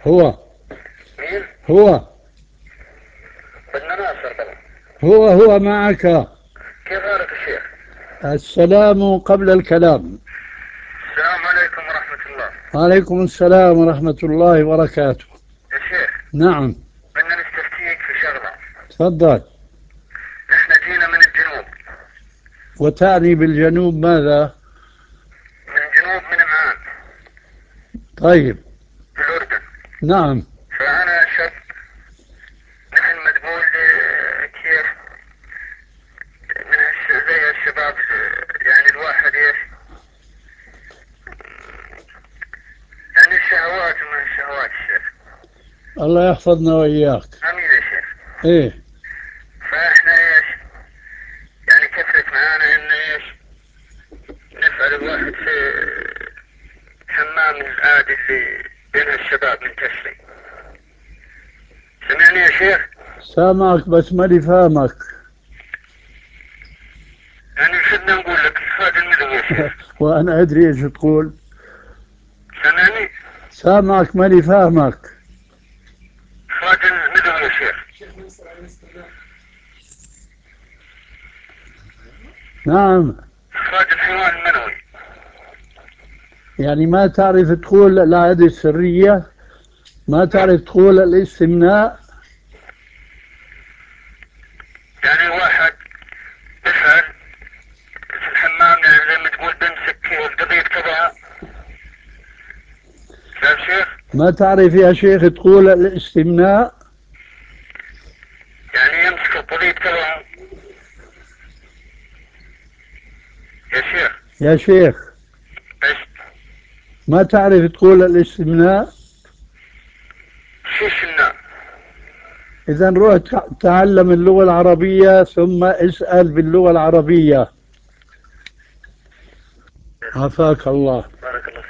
هو مين؟ هو بدنا ناصر طبعا. هو معك. كيف حالك يا شيخ؟ السلام قبل الكلام. السلام عليكم ورحمة الله. عليكم السلام ورحمة الله وبركاته. يا شيخ، نعم. بدنا نستفتيك في شغلة. تفضل. احنا جينا من الجنوب. وتعني بالجنوب ماذا؟ من جنوب من معان طيب. في الأردن. نعم. فأنا شاب، مثل ما تقول كيف زي الشباب، يعني الواحد ايش، يعني الشهوات ومن الشهوات الشيخ. الله يحفظنا وإياك. امين يا شيخ. إيه. فاحنا ايش، يعني كثرت معانا ان ايش نفعل الواحد في حمام العادي اللي بين الشباب منتشرين. سمعني يا شيخ؟ سامعك بس ماني فاهمك. يعني شدنا نقول لك اخراج المدن يا شيخ. وأنا أدري إيش تقول. سمعني؟ سامعك ماني فاهمك. اخراج المدن يا شيخ. نعم. اخراج الحيوان المنوي. يعني ما تعرف تقول العادة السرية، ما تعرف تقول الاستمناء. يعني واحد يفعل في الحمام، يعني زي ما تقول بمسك القضيب تبعه. يا شيخ، ما تعرف يا شيخ تقول الاستمناء. يعني يمسك القضيب تبعه. يا شيخ. يا شيخ ايش؟ ما تعرف تقول الاستمناء. شو النار؟ إذا روح تعلم اللغة العربية ثم اسأل باللغة العربية. عافاك الله.